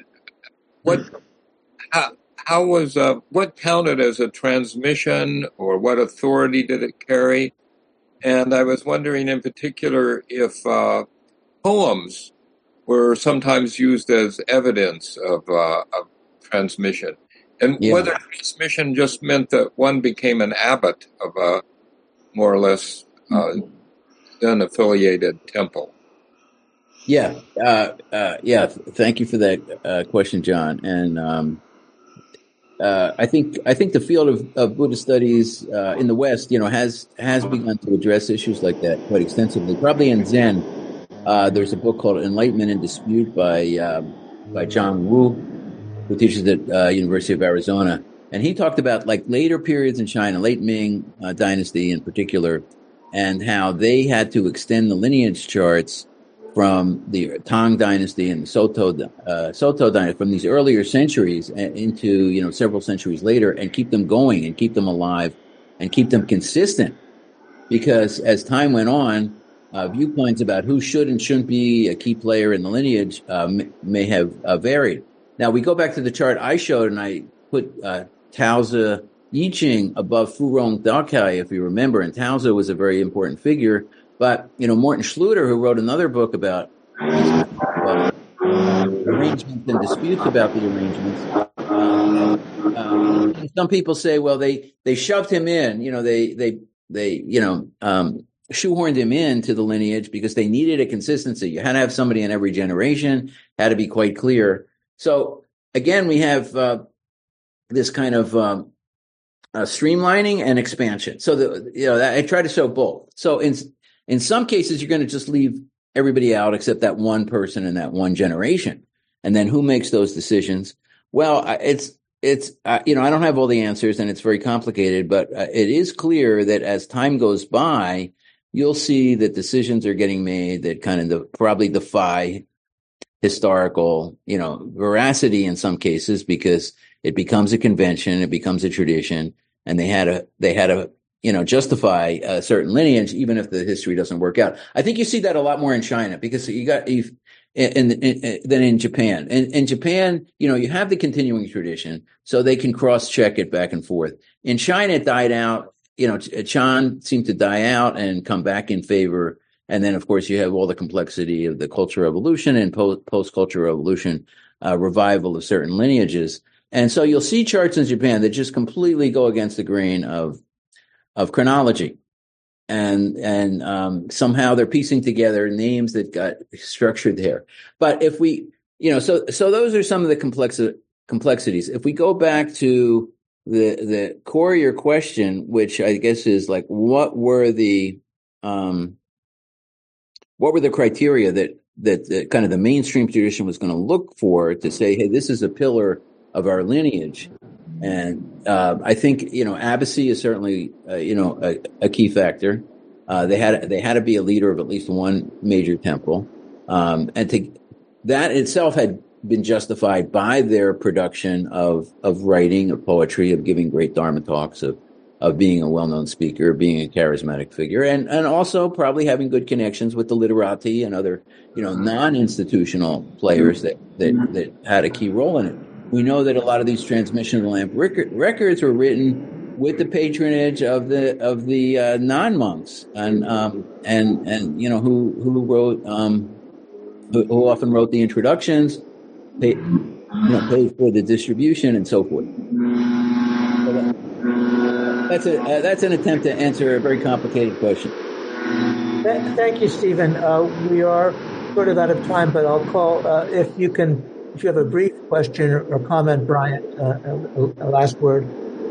counted as a transmission, or what authority did it carry? And I was wondering in particular if poems were sometimes used as evidence of transmission, and whether transmission just meant that one became an abbot of a more or less Zen-affiliated temple. Yeah. Thank you for that question, John. And I think the field of Buddhist studies in the West, has begun to address issues like that quite extensively. Probably in Zen, there's a book called Enlightenment in Dispute by John Wu, who teaches at University of Arizona. And he talked about like later periods in China, late Ming dynasty in particular, and how they had to extend the lineage charts from the Tang dynasty and the Soto dynasty from these earlier centuries into several centuries later, and keep them going and keep them alive and keep them consistent. Because as time went on, viewpoints about who should and shouldn't be a key player in the lineage may have varied. Now we go back to the chart I showed, and I put Taozi Yiqing above Fu Rong Dakai, if you remember, and Taozi was a very important figure. But Morton Schluter, who wrote another book about arrangements and disputes about the arrangements, some people say, well, they shoved him in, they shoehorned him into the lineage because they needed a consistency. You had to have somebody in every generation, had to be quite clear. So again, we have this kind of streamlining and expansion. So I try to show both. So in some cases, you're going to just leave everybody out except that one person in that one generation, and then who makes those decisions? Well, it's I don't have all the answers, and it's very complicated. But it is clear that as time goes by, you'll see that decisions are getting made that kind of probably defy historical, veracity in some cases, because it becomes a convention, it becomes a tradition, and they had to justify a certain lineage, even if the history doesn't work out. I think you see that a lot more in China, because than in Japan. In Japan, you have the continuing tradition, so they can cross-check it back and forth. In China, it died out. Chan seemed to die out and come back in favor. And then, of course, you have all the complexity of the Cultural Revolution and post-Cultural Revolution revival of certain lineages. And so you'll see charts in Japan that just completely go against the grain of chronology. And somehow they're piecing together names that got structured there. But if we, so those are some of the complexities. If we go back to the core of your question, which I guess is like, what were the criteria that kind of the mainstream tradition was going to look for to say, hey, this is a pillar of our lineage? And I think abbacy is certainly a key factor. They had to be a leader of at least one major temple, and that itself had been justified by their production of writing, of poetry, of giving great Dharma talks, of being a well-known speaker, being a charismatic figure, and also probably having good connections with the literati and other non-institutional players that had a key role in it. We know that a lot of these transmission of the lamp records were written with the patronage of the non-monks, and who wrote who often wrote the introductions, paid for the distribution, and so forth. So that's an attempt to answer a very complicated question. Thank you, Stephen. We are sort of out of time, but I'll call if you can if you have a brief question or comment, Brian, a last word.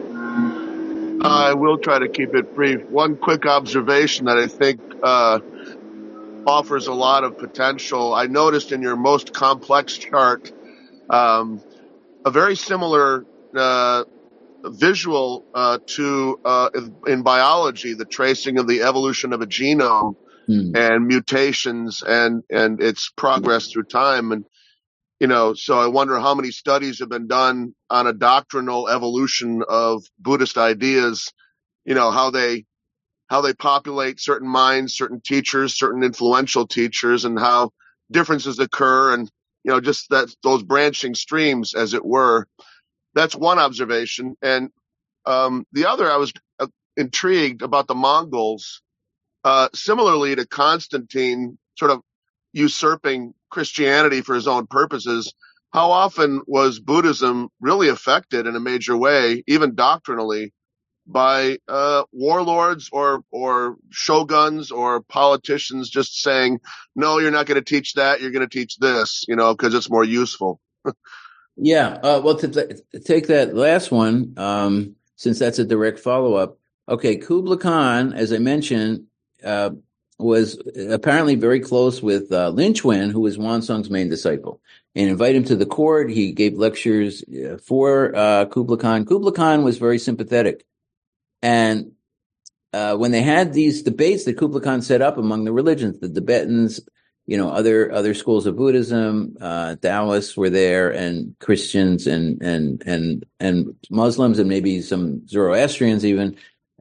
I will try to keep it brief. One quick observation that I think offers a lot of potential. I noticed in your most complex chart a very similar visual to in biology, the tracing of the evolution of a genome and mutations and its progress through time. And so I wonder how many studies have been done on a doctrinal evolution of Buddhist ideas, how they populate certain minds, certain teachers, certain influential teachers, and how differences occur, and just those branching streams, as it were. That's one observation. And the other, I was intrigued about the Mongols, similarly to Constantine sort of usurping Christianity for his own purposes. How often was Buddhism really affected in a major way, even doctrinally, by warlords or shoguns or politicians just saying, no, you're not going to teach that, you're going to teach this, because it's more useful? Yeah. Well, to take that last one, since that's a direct follow-up. Okay, Kublai Khan, as I mentioned, was apparently very close with Lin Chuan, who was Huansung's main disciple, and invited him to the court. He gave lectures for Kublai Khan. Kublai Khan was very sympathetic. And when they had these debates that Kublai Khan set up among the religions, the Tibetans, other schools of Buddhism, Taoists were there, and Christians and Muslims, and maybe some Zoroastrians even.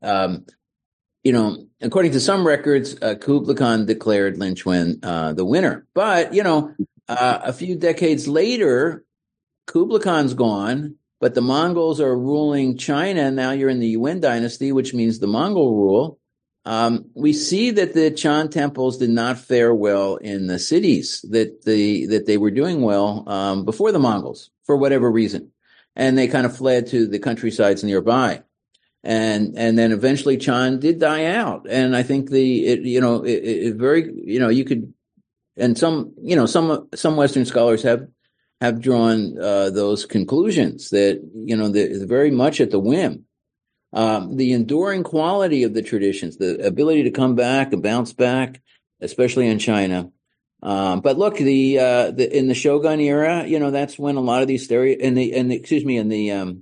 According to some records, Kublai Khan declared Lin Chuan the winner. But, a few decades later, Kublai Khan's gone, but the Mongols are ruling China. And now you're in the Yuan dynasty, which means the Mongol rule. We see that the Chan temples did not fare well in the cities, that they were doing well before the Mongols, for whatever reason. And they kind of fled to the countrysides nearby. And then eventually Chan did die out. And I think you could, and some Western scholars have drawn those conclusions that, they're very much at the whim. The enduring quality of the traditions, the ability to come back and bounce back, especially in China. But look, in the Shogun era, that's when a lot of these in the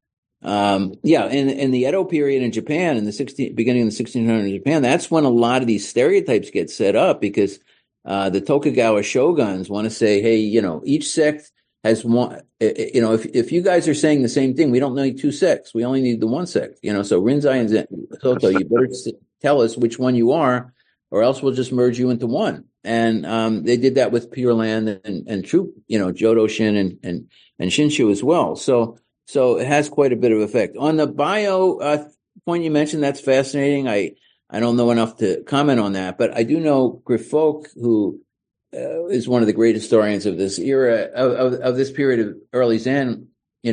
Edo period in Japan, in the beginning of the 1600s in Japan, that's when a lot of these stereotypes get set up, because the Tokugawa shoguns want to say, hey, each sect has one. If you guys are saying the same thing, we don't need two sects. We only need the one sect. So Rinzai and Soto, you better tell us which one you are, or else we'll just merge you into one. And they did that with Pure Land and True, Jodo Shin and Shinshu as well. So it has quite a bit of effect. On the bio point you mentioned, that's fascinating. I don't know enough to comment on that, but I do know Griff Folk, who is one of the great historians of this era, of this period of early Zen,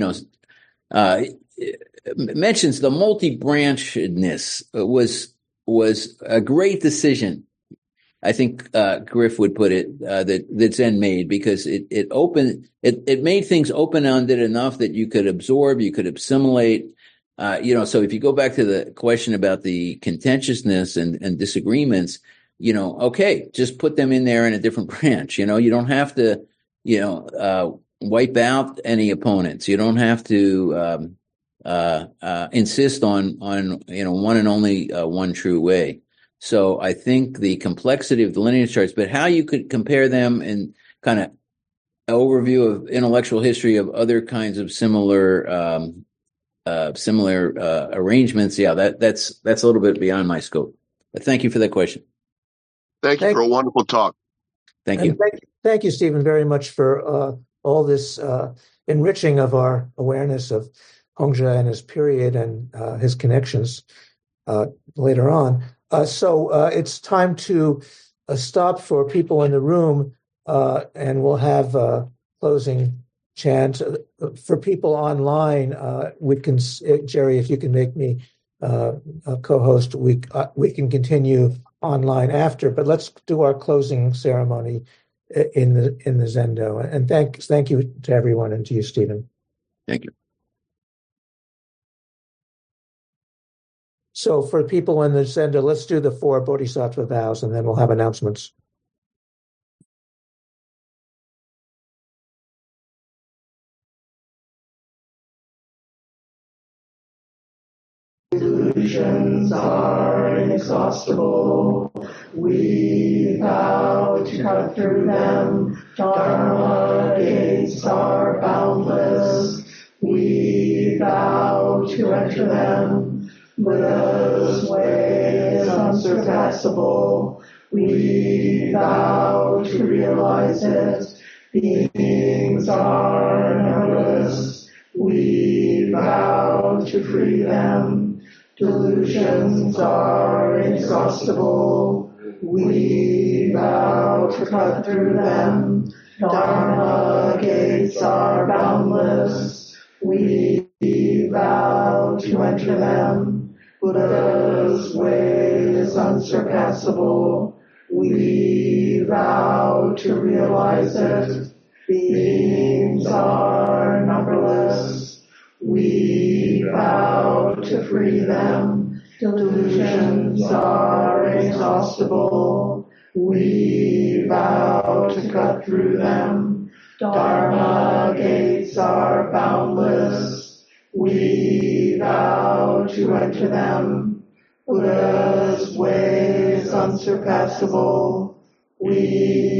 mentions the multi-branchedness was a great decision. I think Griff would put it that Zen made, because it made things open-ended enough that you could absorb, you could assimilate. So if you go back to the question about the contentiousness and disagreements, okay, just put them in there in a different branch. You don't have to, wipe out any opponents. You don't have to insist on one and only one true way. So I think the complexity of the lineage charts, but how you could compare them and kind of overview of intellectual history of other kinds of similar arrangements. Yeah, that's a little bit beyond my scope. But thank you for that question. Thank you for a wonderful talk. Thank you, Stephen, very much for all this enriching of our awareness of Hongzhi and his period and his connections later on. So it's time to stop for people in the room, and we'll have a closing chant. For people online, we can, Jerry, if you can make me a co-host, we can continue online after, but let's do our closing ceremony in the Zendo. And thank you to everyone, and to you, Stephen. Thank you. So for people in the Zendo, let's do the 4 Bodhisattva vows, and then we'll have announcements. Delusions are inexhaustible. We vow to cut through them. Dharma gates are boundless. We vow to enter them. Buddha's way is unsurpassable. We vow to realize it. Beings are numberless. We vow to free them. Delusions are inexhaustible. We vow to cut through them. Dharma gates are boundless. We vow to enter them. Buddha's way is unsurpassable. We vow to realize it. Beings are numberless. We vow to free them. Delusions are inexhaustible. We vow to cut through them. Dharma gates are boundless. We vow to enter them. Buddha's way is unsurpassable. We